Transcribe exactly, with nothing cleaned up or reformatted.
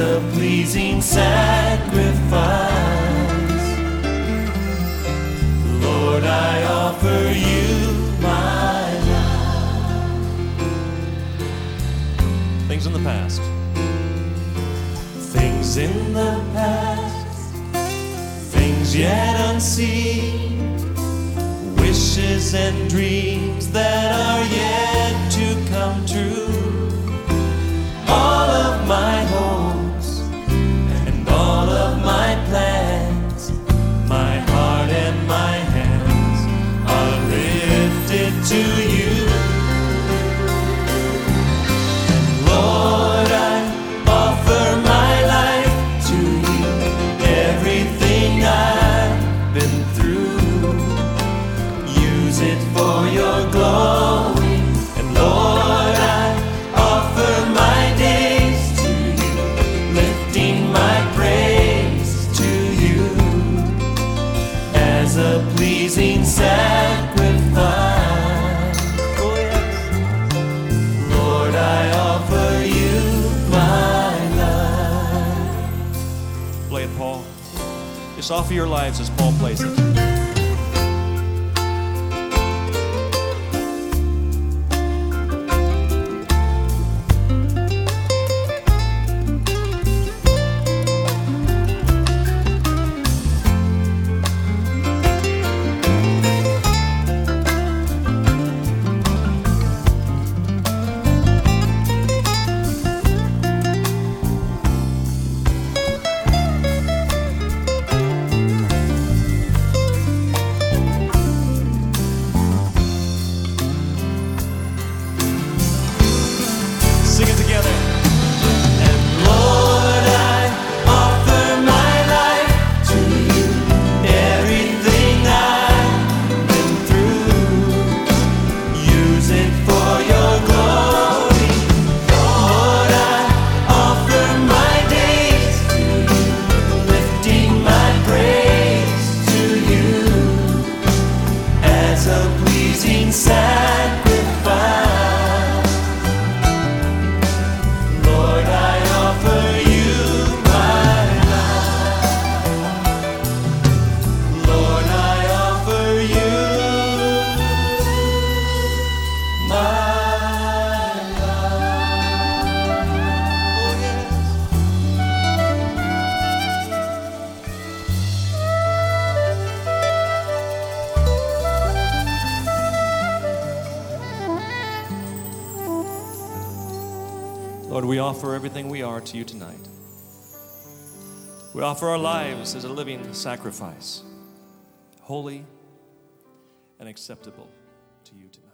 a pleasing sacrifice. Lord, I offer you my life. Things in the past. Things in the past, things yet unseen, wishes and dreams that are yet to come true. All of my hopes and all of my plans, my heart and my hands are lifted to you. And Lord, I offer my life to you, everything I've been through. Use it for your glory. And Lord, I offer my days to you, lifting my praise to you as a pleasing sacrifice. Oh yes. Lord, I offer you my life. Play it, Paul. Just offer your lives as Paul plays it. Sing it together. And Lord, I offer my life to you, everything I've been through. Use it for your glory. Lord, I offer my days to you, lifting my praise to you as a pleasing sacrifice. Lord, I offer you my life. Lord, I offer you my life. Oh, yes. Lord, we offer everything we are to you tonight. We offer our lives as a living sacrifice, holy and acceptable to you tonight.